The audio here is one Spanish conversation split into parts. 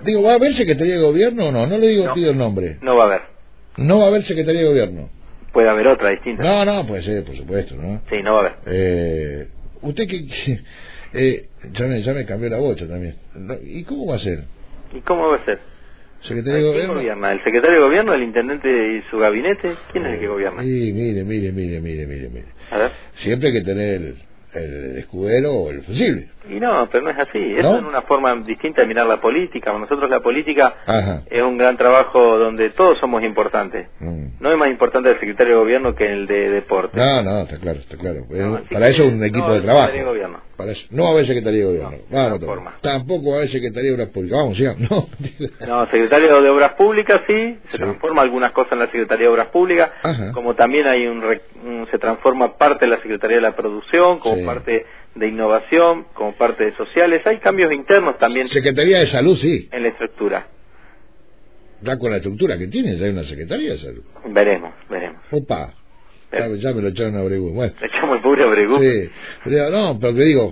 Digo, ¿va a haber Secretaría de Gobierno o no? No le digo, No, pido el nombre. no va a haber. No va a haber Secretaría de Gobierno. Puede haber otra distinta. No, puede ser, por supuesto, ¿no? Sí, no va a haber. Usted que... ya me cambió la bocha también. ¿Y cómo va a ser? ¿Y cómo va a ser? ¿Secretaría de ¿Quién Gobierno? gobierna? ¿El secretario de Gobierno, el intendente y su gabinete? ¿Quién es el que gobierna? Sí, mire. A ver. Siempre hay que tener el escudero o el fusible. Y no, pero no es así. ¿No? Eso es una forma distinta de mirar la política. Para nosotros la política Ajá. es un gran trabajo donde todos somos importantes. No es más importante el secretario de Gobierno que el de deporte. No, está claro. No, Para eso es un equipo de trabajo. Secretaría de Gobierno. Para eso. No va a haber Secretaría de Gobierno. No, Vamos, no forma. tampoco va a haber Secretaría de Obras Públicas. Vamos, sigamos. No, secretario de Obras Públicas sí, se Sí. transforma algunas cosas en la Secretaría de Obras Públicas, Ajá. como también hay se transforma parte de la Secretaría de la Producción, como Sí. parte de Innovación, como parte de Sociales. Hay cambios internos también Secretaría de Salud, sí. en la estructura. Ya con la estructura que tiene, ya hay una Secretaría de Salud. Veremos. Opa. Ya me lo echaron a Bregú. Bueno. Le echamos el pobre a Bregú. Sí. Pero no, pero que digo,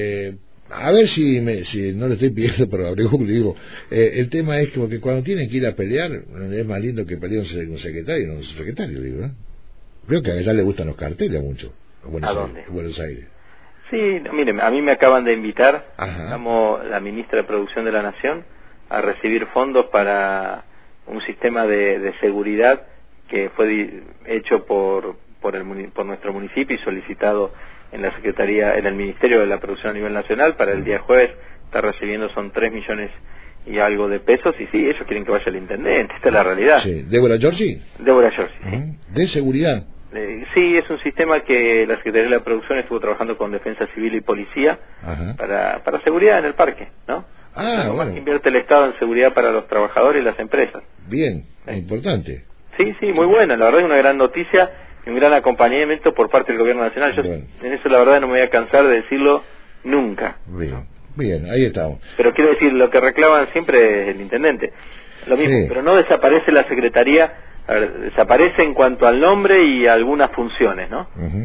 a ver si no le estoy pidiendo, pero a Bregú le digo, el tema es que porque cuando tienen que ir a pelear, es más lindo que peleen con secretario, no con su secretario, digo, ¿no? Creo que a ella le gustan los carteles mucho. ¿A dónde? Buenos Aires. Sí, mire, a mí me acaban de invitar, Ajá. estamos la ministra de Producción de la Nación, a recibir fondos para un sistema de seguridad que fue hecho por nuestro municipio y solicitado en la Secretaría, en el Ministerio de la Producción a nivel nacional. Para el día jueves está recibiendo, son 3 millones y algo de pesos, y sí, ellos quieren que vaya el intendente, esta es la realidad. Sí. ¿Débora Giorgi? Débora Giorgi, sí. De seguridad. Sí, es un sistema que la Secretaría de la Producción estuvo trabajando con Defensa Civil y Policía. Ajá. para seguridad en el parque, ¿no? Lo más que invierte el Estado en seguridad para los trabajadores y las empresas. Bien, Sí. Importante. Sí, muy buena, la verdad es una gran noticia y un gran acompañamiento por parte del Gobierno Nacional. Yo en eso la verdad no me voy a cansar de decirlo nunca. Bien, ahí estamos. Pero quiero decir, lo que reclaman siempre es el intendente. Lo mismo, Sí. pero no desaparece la Secretaría. A ver, desaparece en cuanto al nombre y algunas funciones, ¿no? Uh-huh.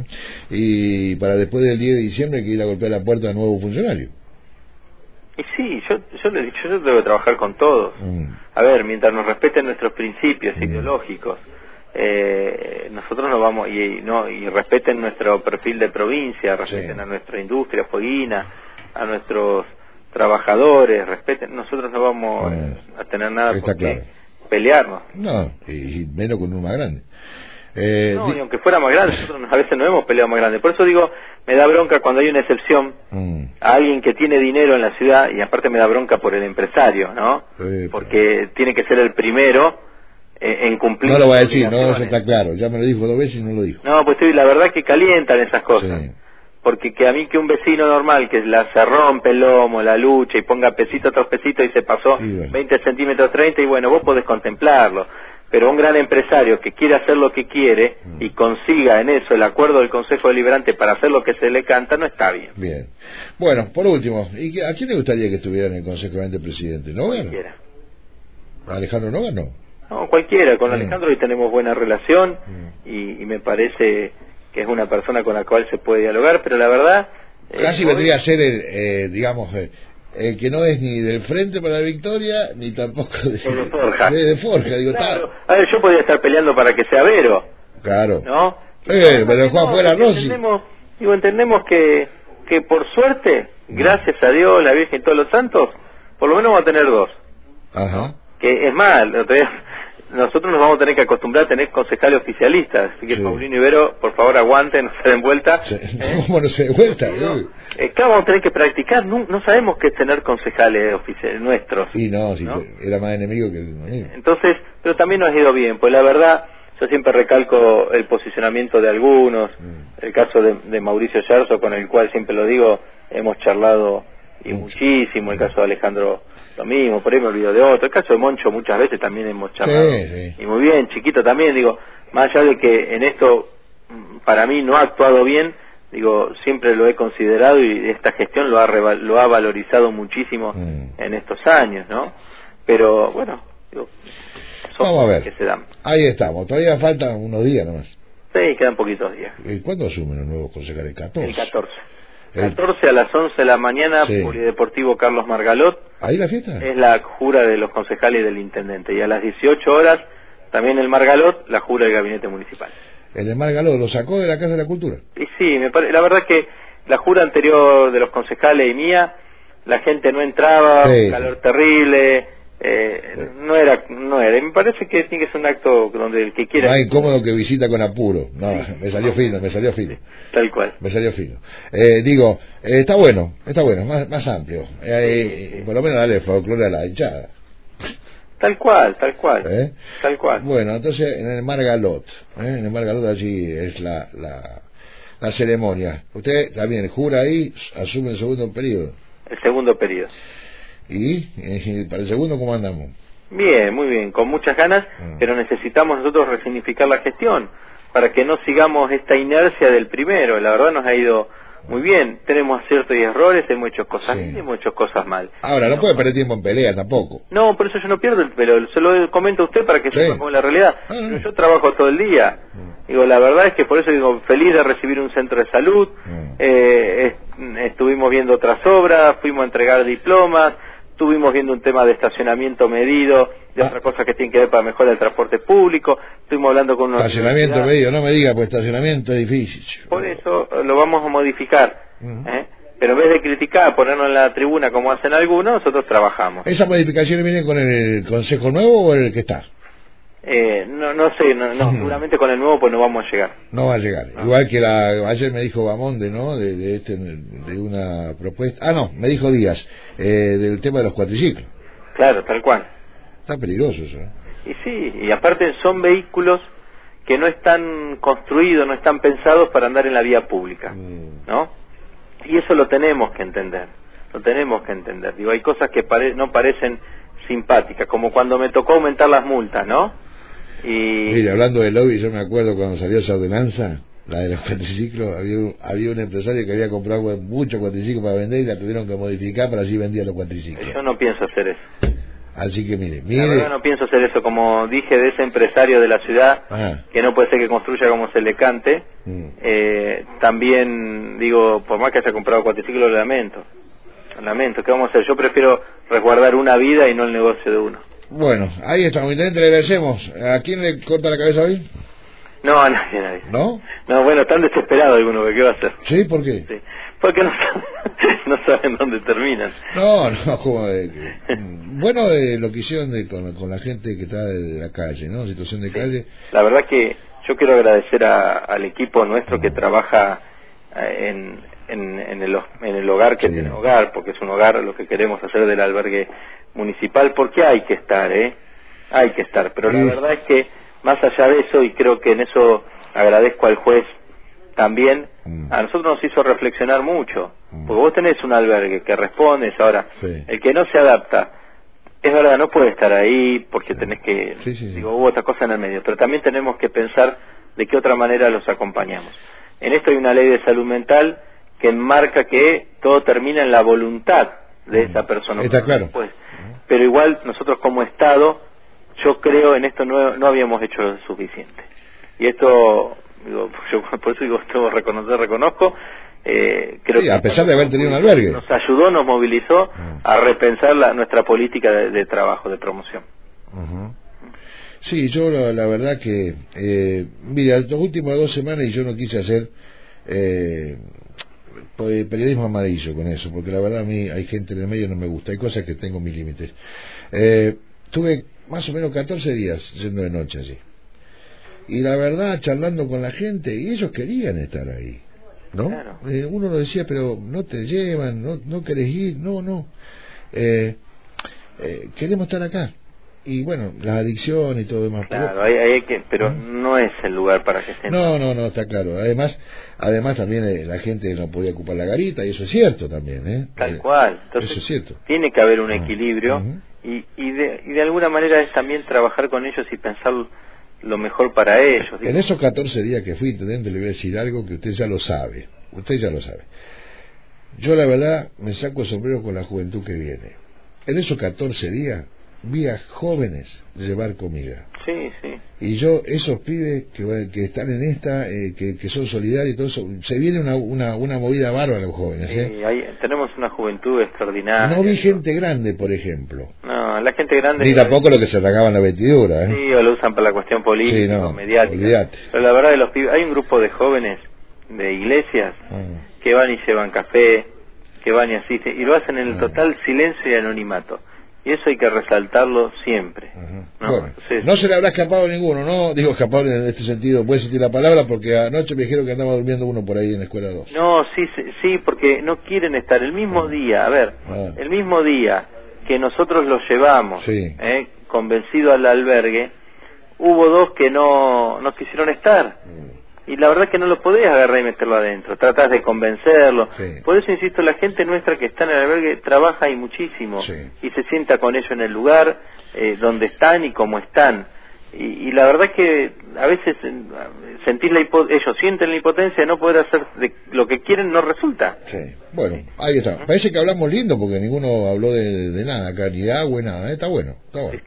Y para después del 10 de diciembre hay que ir a golpear la puerta a nuevo funcionario. Y sí, yo le he dicho, yo tengo que trabajar con todos. A ver, mientras nos respeten nuestros principios ideológicos, nosotros nos vamos y respeten nuestro perfil de provincia, respeten a nuestra industria fueguina, a nuestros trabajadores, respeten, nosotros no vamos a tener nada por qué pelearnos. No, y menos con uno más grande. No, y aunque fuera más grande, nosotros a veces no hemos peleado más grande. Por eso digo, me da bronca cuando hay una excepción a alguien que tiene dinero en la ciudad, y aparte me da bronca por el empresario, ¿no? Porque tiene que ser el primero en cumplir. No lo voy a decir, no, eso está claro. Ya me lo dijo 2 veces y no lo dijo. No, pues la verdad que calientan esas cosas. Sí. Porque que a mí que un vecino normal que se rompe el lomo, la lucha y ponga pesito tras pesito y se pasó 20 centímetros 30 y bueno, vos podés contemplarlo. Pero un gran empresario que quiere hacer lo que quiere y consiga en eso el acuerdo del Consejo Deliberante para hacer lo que se le canta, no está bien. Bien. Bueno, por último, ¿a quién le gustaría que estuviera en el Consejo Deliberante presidente? ¿Nogar? Cualquiera. ¿Alejandro Nogar no? No, cualquiera. Con Alejandro hoy tenemos buena relación y me parece que es una persona con la cual se puede dialogar, pero la verdad... Casi vendría a ser el que no es ni del Frente para la Victoria, ni tampoco de Forja. De Forja, digo, claro. A ver, yo podría estar peleando para que sea Vero. Claro. ¿No? Pero Juan fuera Rossi. Entendemos que por suerte, gracias a Dios, la Virgen y todos los santos, por lo menos vamos a tener 2. Ajá. Que es más, nosotros nos vamos a tener que acostumbrar a tener concejales oficialistas, así que Paulino y Vero, por favor aguanten, no se den vuelta. ¿Cómo no se den vuelta? Claro, vamos a tener que practicar, no sabemos qué es tener concejales nuestros. Y no, era más enemigo que enemigo. Entonces, pero también nos ha ido bien, pues la verdad, yo siempre recalco el posicionamiento de algunos, el caso de Mauricio Yerzo, con el cual siempre lo digo, hemos charlado y muchísimo, el caso de Alejandro lo mismo, por ahí me olvido de otro, el caso de Moncho muchas veces también hemos charlado, y muy bien, Chiquito también, digo, más allá de que en esto para mí no ha actuado bien, digo, siempre lo he considerado y esta gestión lo ha valorizado muchísimo en estos años, ¿no? Pero bueno, digo, vamos a ver, que se dan. Ahí estamos, todavía faltan unos días nomás. Sí, quedan poquitos días. ¿Cuándo asumen los nuevos concejales? ¿El 14? El 14. 14 a las 11 de la mañana, Sí. Polideportivo Carlos Margalot. ¿Ahí la fiesta? Es la jura de los concejales y del intendente. Y a las 18 horas, también el Margalot, la jura del gabinete municipal. El de Margaló lo sacó de la Casa de la Cultura. Y sí, la verdad que la jura anterior de los concejales y mía, la gente no entraba, Sí. un calor terrible, no era, y me parece que tiene que ser un acto donde el que quiera... Más incómodo que visita con apuro. No, me salió fino. Tal cual. Me salió fino. Digo, está bueno, más amplio. Por lo menos darle folclore a la hinchada. Tal cual. Tal cual. Bueno, entonces en el Margalot, en el Margalot allí es la ceremonia. Usted también jura ahí, asume el segundo periodo. El segundo periodo. ¿Y para el segundo cómo andamos? Bien, muy bien, con muchas ganas, pero necesitamos nosotros resignificar la gestión para que no sigamos esta inercia del primero. La verdad nos ha ido muy bien, tenemos aciertos y errores, hemos hecho cosas bien, hemos hecho cosas mal. Ahora, no puede perder tiempo en pelea tampoco. No, por eso yo no pierdo el pelo, se lo comento a usted para que sepa cómo es la realidad. Pero yo trabajo todo el día. Digo, la verdad es que por eso digo, feliz de recibir un centro de salud, estuvimos viendo otras obras, fuimos a entregar diplomas, estuvimos viendo un tema de estacionamiento medido, de otras cosas que tienen que ver para mejorar el transporte público, estuvimos hablando con una estacionamiento medido, no me diga, pues estacionamiento es difícil. Por eso lo vamos a modificar, pero en vez de criticar, ponernos en la tribuna como hacen algunos, nosotros trabajamos. ¿Esa modificación viene con el consejo nuevo o el que está? No sé, seguramente con el nuevo pues no vamos a llegar. No va a llegar. No. Igual que ayer me dijo Bamonde, ¿no? De una propuesta. Me dijo Díaz, del tema de los cuatriciclos. Claro, tal cual. Está peligroso eso. Y sí, y aparte son vehículos que no están construidos, no están pensados para andar en la vía pública, ¿no? Y eso lo tenemos que entender. Digo, hay cosas que no parecen simpáticas, como cuando me tocó aumentar las multas, ¿no? Mire, hablando de lobby, yo me acuerdo cuando salió esa ordenanza, la de los cuatriciclos, había un empresario que había comprado muchos cuatriciclos para vender y la tuvieron que modificar para así vendía los cuatriciclos. Yo no pienso hacer eso. Así que mire. La verdad no pienso hacer eso, como dije de ese empresario de la ciudad, que no puede ser que construya como se le cante. También digo, por más que haya comprado cuatriciclos, lo lamento, ¿qué vamos a hacer? Yo prefiero resguardar una vida y no el negocio de uno. Bueno, ahí estamos, intendente, le agradecemos. ¿A quién le corta la cabeza hoy? No, a nadie. ¿No? No, bueno, están desesperados algunos, ¿qué va a hacer? ¿Sí? ¿Por qué? Sí, porque no saben dónde terminan. No, como bueno, lo que hicieron con la gente que está de la calle, ¿no? Situación de calle. La verdad que yo quiero agradecer al equipo nuestro que trabaja en el hogar que tiene hogar, porque es un hogar lo que queremos hacer del albergue municipal, porque hay que estar, pero la verdad es que más allá de eso, y creo que en eso agradezco al juez también, a nosotros nos hizo reflexionar mucho, porque vos tenés un albergue que respondes, ahora, el que no se adapta, es verdad, no puede estar ahí, porque tenés que, hubo otra cosa en el medio, pero también tenemos que pensar de qué otra manera los acompañamos. En esto hay una ley de salud mental que enmarca que todo termina en la voluntad de esa persona. Está claro. Pero igual nosotros como Estado, yo creo en esto no habíamos hecho lo suficiente. Y esto, digo, yo por eso digo, reconozco, creo que a pesar de haber tenido un albergue. Nos ayudó, nos movilizó a repensar nuestra política de trabajo, de promoción. Sí, yo la verdad que, mira, las últimas 2 semanas y yo no quise hacer periodismo amarillo con eso, porque la verdad a mí hay gente en el medio no me gusta, hay cosas que tengo mis límites. Tuve más o menos 14 días yendo de noche allí, y la verdad charlando con la gente, y ellos querían estar ahí, ¿no? Claro. Uno lo decía, pero no te llevan, no querés ir, no. Queremos estar acá. Y bueno, la adicción y todo demás. Claro, hay que, pero no es el lugar para que estén. No, está claro. Además también la gente no podía ocupar la garita, y eso es cierto también, Tal cual. Entonces, eso es cierto. Tiene que haber un equilibrio y de alguna manera es también trabajar con ellos y pensar lo mejor para ellos. En esos 14 días que fui intendente le voy a decir algo que usted ya lo sabe. Yo la verdad me saco el sombrero con la juventud que viene. En esos 14 días vi a jóvenes llevar comida. Sí, sí. Y yo, esos pibes que están en esta, que son solidarios y todo eso, se viene una movida bárbara a los jóvenes. Sí, tenemos una juventud extraordinaria. No vi gente grande, por ejemplo. No, la gente grande... Ni tampoco lo que se tragaban la vestidura. Sí, o lo usan para la cuestión política, sí, no, mediática. Olvidate. Pero la verdad de los pibes, hay un grupo de jóvenes de iglesias que van y llevan café, que van y asisten, y lo hacen en el total silencio y anonimato. Y eso hay que resaltarlo siempre. ¿No? Bueno, Entonces, no se le habrá escapado ninguno, ¿no? Digo escapado en este sentido, puede sentir la palabra, porque anoche me dijeron que andaba durmiendo uno por ahí en la escuela 2. No, sí, porque no quieren estar el mismo día, a ver, el mismo día que nosotros los llevamos, convencido al albergue, hubo dos que no quisieron estar. Y la verdad es que no lo podés agarrar y meterlo adentro, tratás de convencerlo. Sí. Por eso insisto, la gente nuestra que está en el albergue trabaja ahí muchísimo, sí, y se sienta con ellos en el lugar donde están y como están. Y la verdad es que a veces ellos sienten la impotencia de no poder hacer lo que quieren, no resulta. Sí, bueno, ahí está. Parece que hablamos lindo porque ninguno habló de nada acá, ni de agua, nada, está bueno, está bueno.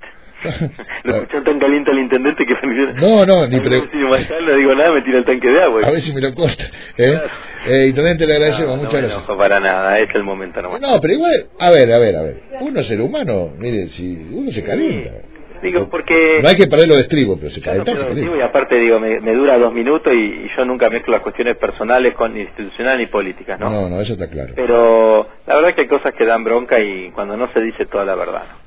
Lo escuchó tan caliente al intendente que no, ni no digo nada, me tira el tanque de agua. A ver si me lo corta. Intendente, le agradecemos, muchas gracias. No para nada, es el momento nomás. No, pero igual, a ver. Uno es ser humano, mire, si uno se calienta. Digo, porque... No hay que perderlo de estribo, pero se calienta. Y aparte, digo, me dura 2 minutos y yo nunca mezclo las cuestiones personales con institucionales ni políticas, ¿no? No, eso está claro. Pero la verdad es que hay cosas que dan bronca y cuando no se dice toda la verdad, ¿no?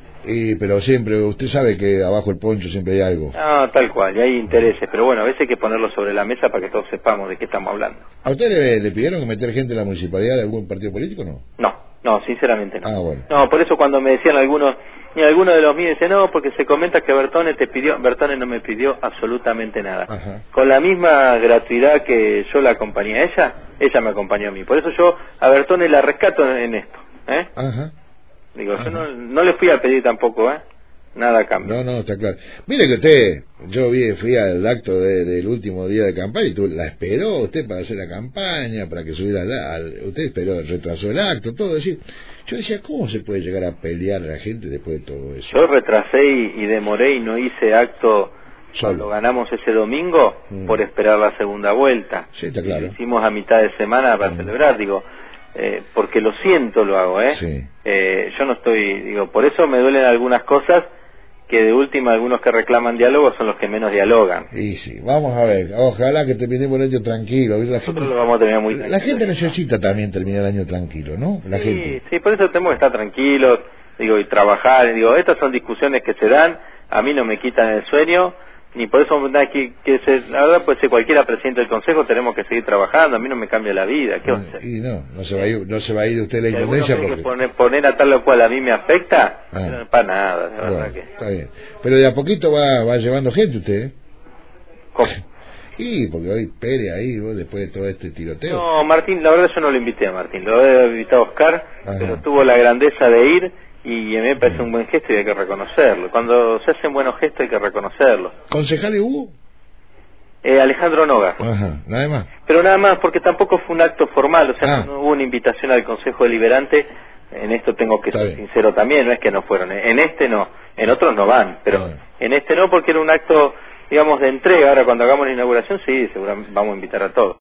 Pero siempre, usted sabe que abajo el poncho siempre hay algo. No, tal cual, y hay intereses, pero bueno, a veces hay que ponerlo sobre la mesa para que todos sepamos de qué estamos hablando. ¿A usted le pidieron que meter gente en la municipalidad de algún partido político, no? No, sinceramente no. Bueno. No, por eso cuando me decían algunos de los míos, dicen, no, porque se comenta que Bertone te pidió, Bertone no me pidió absolutamente nada. Ajá. Con la misma gratuidad que yo la acompañé a ella me acompañó a mí. Por eso yo a Bertone la rescato en esto, Ajá. Digo, yo no le fui a pedir tampoco, nada a cambio. No, está claro. Mire que yo fui al acto del último día de campaña y la esperó usted para hacer la campaña, para que subiera usted esperó, retrasó el acto, todo. Yo decía, ¿cómo se puede llegar a pelear a la gente después de todo eso? Yo retrasé y demoré y no hice acto cuando ganamos ese domingo por esperar la segunda vuelta. Sí, está claro. Lo hicimos a mitad de semana para celebrar, digo, porque lo siento, lo hago, Sí. Yo no por eso me duelen algunas cosas que de última algunos que reclaman diálogo son los que menos dialogan. Y sí, vamos a ver, ojalá que terminemos el año tranquilo. Nosotros lo vamos a terminar muy tranquilo. La gente necesita también terminar el año tranquilo, ¿no? Sí, por eso tenemos que estar tranquilos, y trabajar, estas son discusiones que se dan, a mí no me quitan el sueño, ni por eso la verdad puede ser cualquiera presidente del consejo, tenemos que seguir trabajando, a mí no me cambia la vida, ¿qué va a hacer? Y no se va a ir usted de la intendencia porque... poner a tal lo cual a mí me afecta, no para nada, la verdad que... Está bien, pero de a poquito va llevando gente usted, ¿Cómo? Y porque hoy Pérez ahí, después de todo este tiroteo. No, Martín, la verdad yo no lo invité a Martín, lo he invitado a Oscar, pero tuvo la grandeza de ir. Y a mí me parece un buen gesto y hay que reconocerlo. Cuando se hacen buenos gestos hay que reconocerlos. ¿Concejales hubo? Alejandro Noga. Ajá, nada más. Pero nada más, porque tampoco fue un acto formal, o sea, no hubo una invitación al Consejo Deliberante. En esto tengo que ser sincero también, no es que no fueron. En este no, en otros no van, pero en este no porque era un acto, digamos, de entrega. Ahora cuando hagamos la inauguración, sí, seguramente vamos a invitar a todos.